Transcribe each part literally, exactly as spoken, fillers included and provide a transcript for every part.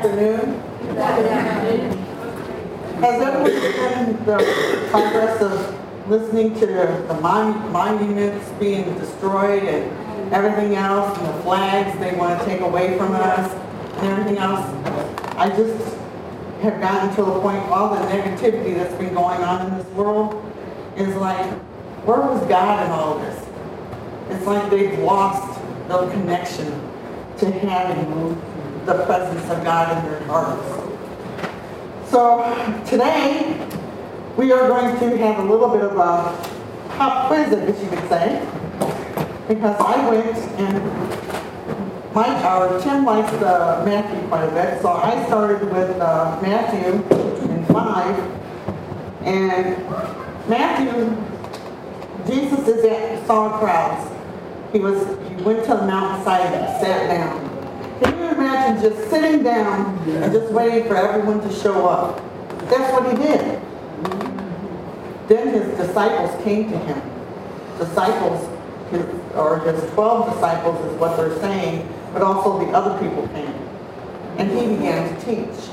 afternoon. Good afternoon. Has everyone seen the progress of listening to the mon- monuments being destroyed and everything else, and the flags they want to take away from us and everything else? I just have gotten to the point, all the negativity that's been going on in this world is like, where was God in all of this? It's like they've lost the connection to having the presence of God in their hearts. So today, we are going to have a little bit of a pop quiz, I guess you could say, because I went and my, our Tim likes uh, Matthew quite a bit, so I started with uh, Matthew in five, and Matthew, Jesus is at, saw crowds. He was, he went to the mountainside and sat down. Can you imagine just sitting down and just waiting for everyone to show up? That's what he did. Then his disciples came to him. Disciples, his, or his twelve disciples is what they're saying, but also the other people came. And he began to teach.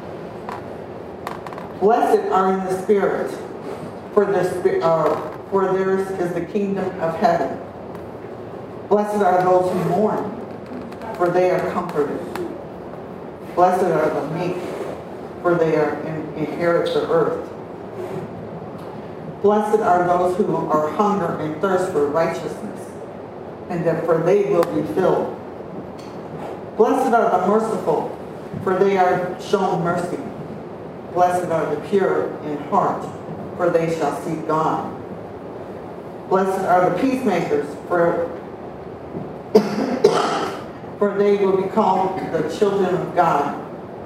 Blessed are in the spirit, for, the, uh, for theirs is the kingdom of heaven. Blessed are those who mourn, for they are comforted. Blessed are the meek, for they are in, inherit the earth. Blessed are those who are hunger and thirst for righteousness, and that for they will be filled. Blessed are the merciful, for they are shown mercy. Blessed are the pure in heart, for they shall see God. Blessed are the peacemakers, for for they will be called the children of God.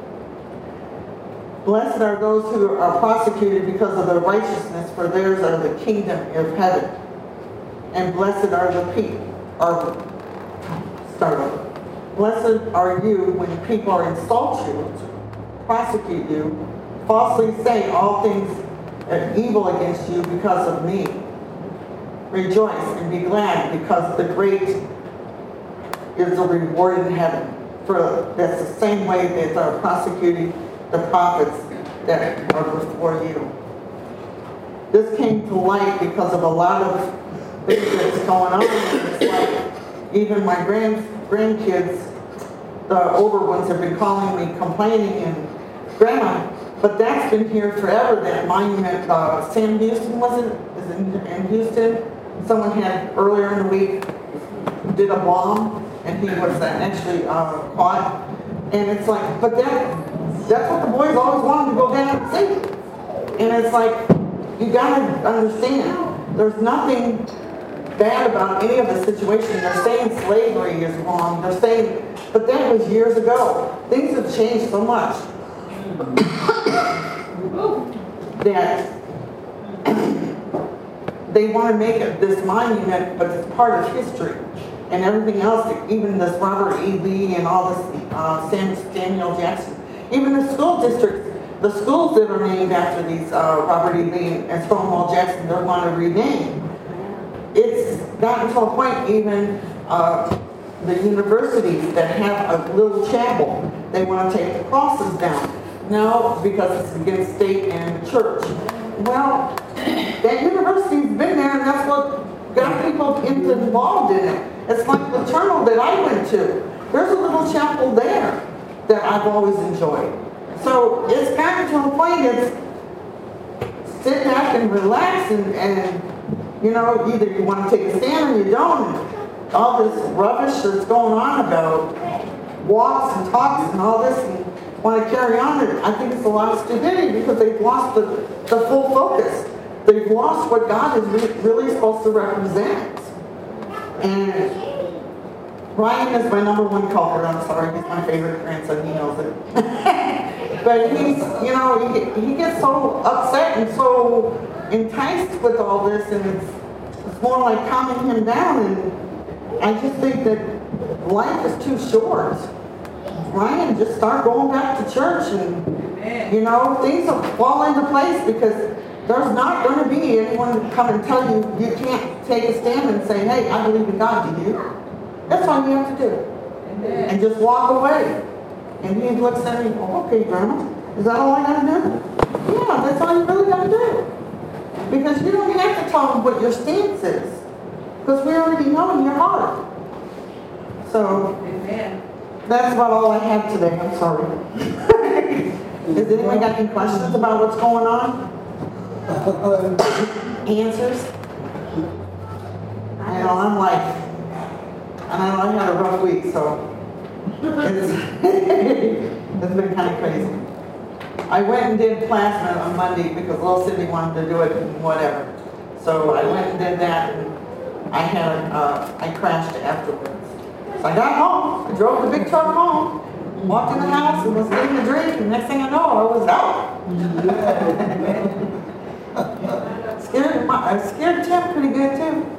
Blessed are those who are prosecuted because of their righteousness, for theirs are the kingdom of heaven. And blessed are the people, are, start over. Blessed are you when people are insult you, prosecute you, falsely say all things evil against you because of me. Rejoice and be glad, because the great is the reward in heaven. For that's the same way that they're prosecuting the prophets that are before you. This came to light because of a lot of things that's going on. It's like even my grand grandkids, the older ones, have been calling me, complaining, and Grandma, but that's been here forever. That monument, uh, Sam Houston, was it? Is it in Houston? Someone had earlier in the week did a bomb, and he was actually uh, caught. And it's like, but that that's what the boys always wanted to go down and see. And it's like, you gotta understand, there's nothing bad about any of the situation. They're saying slavery is wrong. They're saying, but that was years ago. Things have changed so much that they want to make it this monument, but it's part of history. And everything else, even this Robert E. Lee and all this uh, Sam, Samuel Jackson, even the school districts, the schools that are named after these uh, Robert E. Lee and Stonewall Jackson, they want to rename. It's gotten to a point, even uh, the universities that have a little chapel, they want to take the crosses down. No, because it's against state and church. Well, that university's been there, and that's what got people involved in it. It's like the Eternal that I went to. There's a little chapel there that I've always enjoyed. So it's gotten to a point it's sit back and relax, and, and you know, either you want to take a stand or you don't. And all this rubbish that's going on about walks and talks and all this, and want to carry on, and I think it's a lot of stupidity because they've lost the, the full focus. They've lost what God is re- really supposed to represent. And Ryan is my number one culprit. I'm sorry, he's my favorite grandson. He knows it. But he's, you know, he, he gets so upset and so enticed with all this, and it's, it's more like calming him down. And I just think that life is too short. Ryan, just start going back to church, and, you know, things will fall into place, because there's not going to be anyone to come and tell you you can't take a stand and say, hey, I believe in God, do you? That's all you have to do. And just walk away. And he looks at me, oh, okay, Grandma, is that all I gotta do? Yeah, that's all you really gotta do. Because you don't have to tell them what your stance is. Because we already know in your heart. So, Amen. that's about all I have today. I'm sorry. Has anyone got any questions about what's going on? Answers? I know, I'm like, and I know I had a rough week, so it's, it's been kind of crazy. I went and did plasma on Monday because little Cindy wanted to do it and whatever. So I went and did that, and I had, uh, I crashed afterwards. So I got home, I drove the big truck home, walked in the house and was getting a drink, and next thing I know, I was out. scared, my, I scared Tim pretty good too.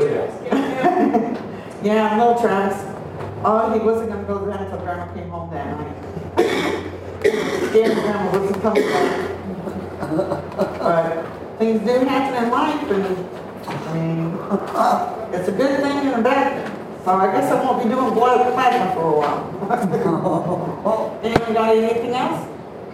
Yeah, little Travis. Oh, he wasn't going to go to bed until Grandma came home that night. Scared Grandma wasn't coming back. But things do happen in life, and I mean, it's a good thing and a bad thing. So I guess I won't be doing blood plasma for a while. Anyone got anything else?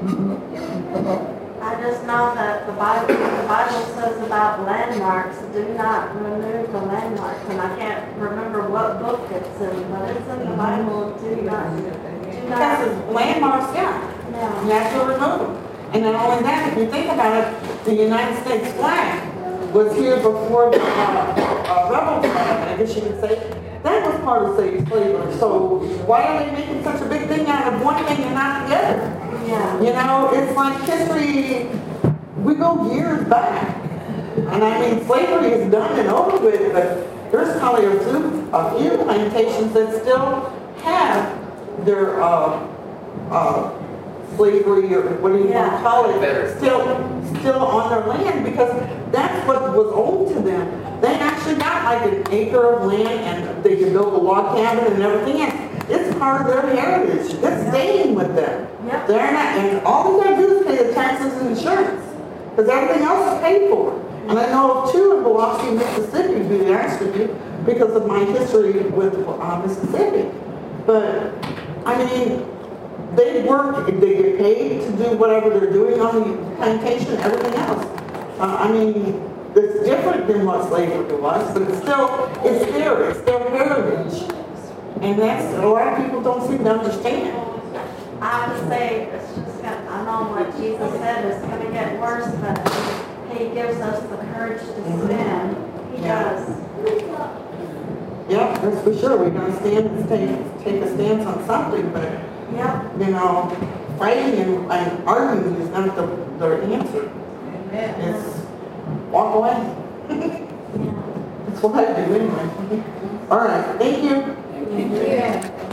I just know that the Bible, the Bible says about landmarks, do not remove the landmarks, and I can't remember what book it's in, but it's in the Bible, do not, do Because not, it's landmarks, yeah. You no. have to remove them. And not only that, if you think about it, the United States flag was here before the uh, uh, rebel flag, I guess you could say. That was part of slave- slavery. So why are they making such a big thing out of one thing and not the other? Yeah. You know, it's like history, we go years back. And I mean, slavery is done and over with, but there's probably a few, a few plantations that still have their uh, uh, slavery, or what do you want to Yeah. call it, still, still on their land, because that's what was owed to them. They actually got like an acre of land, and they could build a log cabin and everything else. It's part of their heritage. It's staying with them. Yep. They're not, and all they gotta do is pay the taxes and insurance, because everything else is paid for. And I know of two in Biloxi, Mississippi, to be honest with you, because of my history with uh, Mississippi. But I mean, they work, they get paid to do whatever they're doing on the plantation, everything else. Uh, I mean, it's different than what slavery was, but it's still, it's there, it's their heritage. And that's, a lot of people don't seem to understand. I would say it's just gonna, I know what Jesus said, it's gonna get worse, but he gives us the courage to stand. He Yeah. does. Yep, that's for sure. We're gonna stand and take, take a stance on something, but, Yep. you know, fighting and, and arguing is not the, the answer. Amen. It's walk away. Yeah. That's what I do anyway. All right, thank you. Thank you.